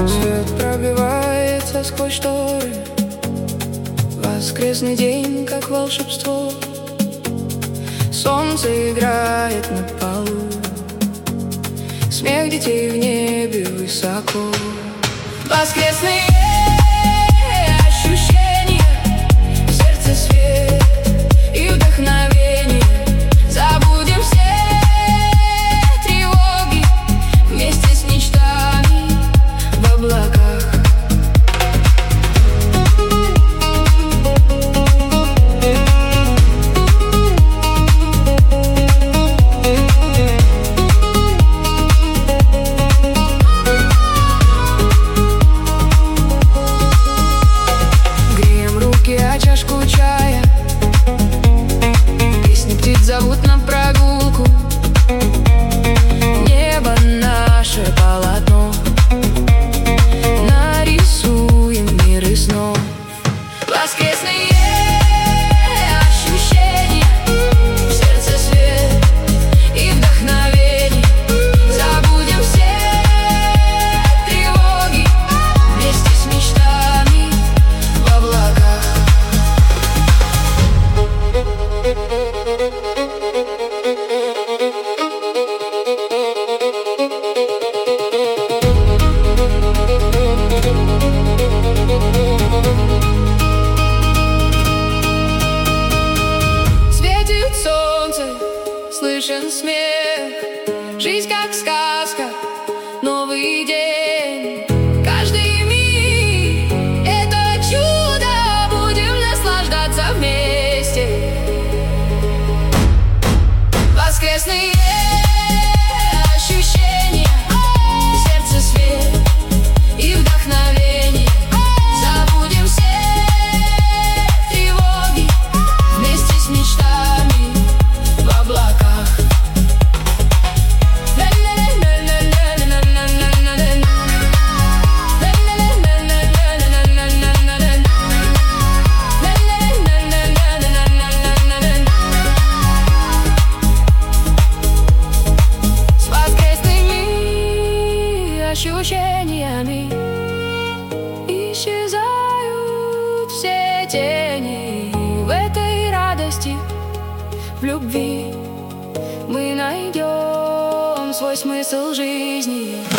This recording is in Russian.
Свет пробивается сквозь шторы. Воскресный день, как волшебство. Солнце играет на полу. Смех детей в небе высоко. Воскресные ощущения, в сердце свет и вдохновение. Забудем все тревоги вместе с мечтами в облаках. Чашку чая, песни птиц зовут на прогулку. Небо наше полотно, нарисуем мир и снов. Воскресные ощущения, в сердце свет и вдохновение. Забудем все тревоги вместе с мечтами в облаках. Светит солнце, слышен смех, жизнь как сказка, новый день. Каждый миг — это чудо, будем наслаждаться вместе. Воскресные ощущения, в сердце свет и вдохновение. Забудем все тревоги вместе с мечтами в облаках. Ощущениями исчезают все тени. В этой радости, в любви мы найдем свой смысл жизни.